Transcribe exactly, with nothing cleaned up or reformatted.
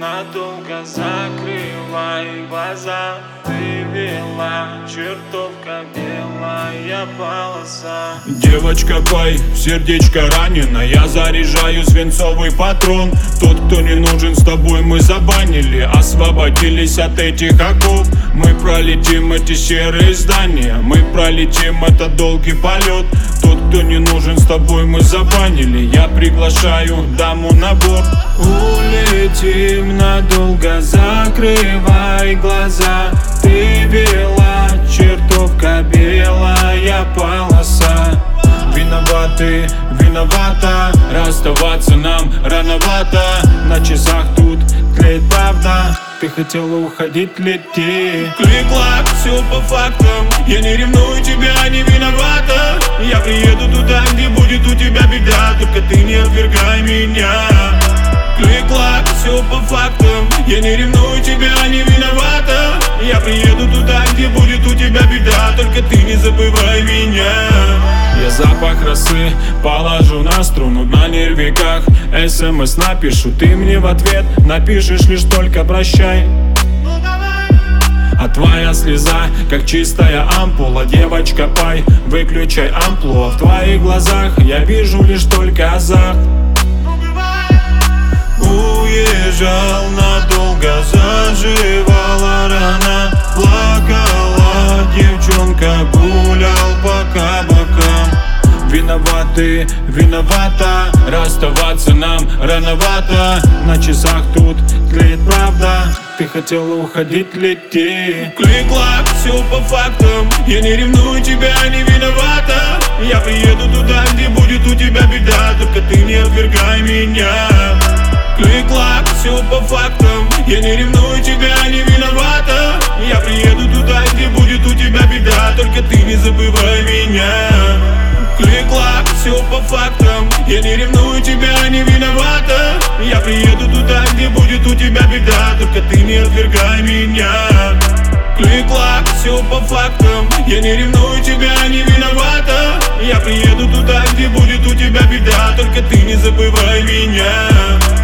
надолго закрывай глаза. Ты вела, чертовка белая полоса. Девочка, пой, сердечко ранено, я заряжаю свинцовый патрон. Тот, кто не нужен, с тобой мы забанили, освободились от этих оков. Мы пролетим эти серые здания, мы пролетим этот долгий полет. Тот, кто не нужен, с тобой мы забанили, я приглашаю даму на борт. Улетим надолго, закрывай глаза. Ты вела, чертовка белая полоса. Виноваты, виновата, расставаться нам рановато. На часах тут тлеет правда, ты хотела уходить, лети. Клик-клак, все по фактам, я не ревную тебя, не виновата. Я приеду туда, где будет у тебя беда, только ты не отвергай меня. Клик-клак, все по фактам, я не ревную тебя, не виновата. Я приеду туда, где будет у тебя беда, только ты не забывай меня. Я запах росы положу на струну на нервиках. СМС напишу, ты мне в ответ напишешь лишь только прощай. А твоя слеза, как чистая ампула. Девочка, пой, выключай амплуа. В твоих глазах я вижу лишь только азарт. Уезжал надолго, заживала рана. Плакала девчонка, гулял по кабакам. Виноваты, виновата, расставаться нам рановато. На часах тут тлеет правда, ты хотела уходить, лети. Клик-клак, все по фактам, я не ревную тебя, не виновата. Я приеду туда, где будет у тебя беда, только ты не отвергай меня. Клик-клак, все по фактам, я не ревную тебя, не виновата. Я приеду туда, где будет у тебя беда, только ты не забывай меня. Клик-клак, все по фактам, я не ревную тебя, не виновата. Я приеду туда, где будет у тебя беда, только ты не отвергай меня. Клик-клак, все по фактам, я не ревную тебя, не виновата. Я приеду туда, где будет у тебя беда, только ты не забывай меня.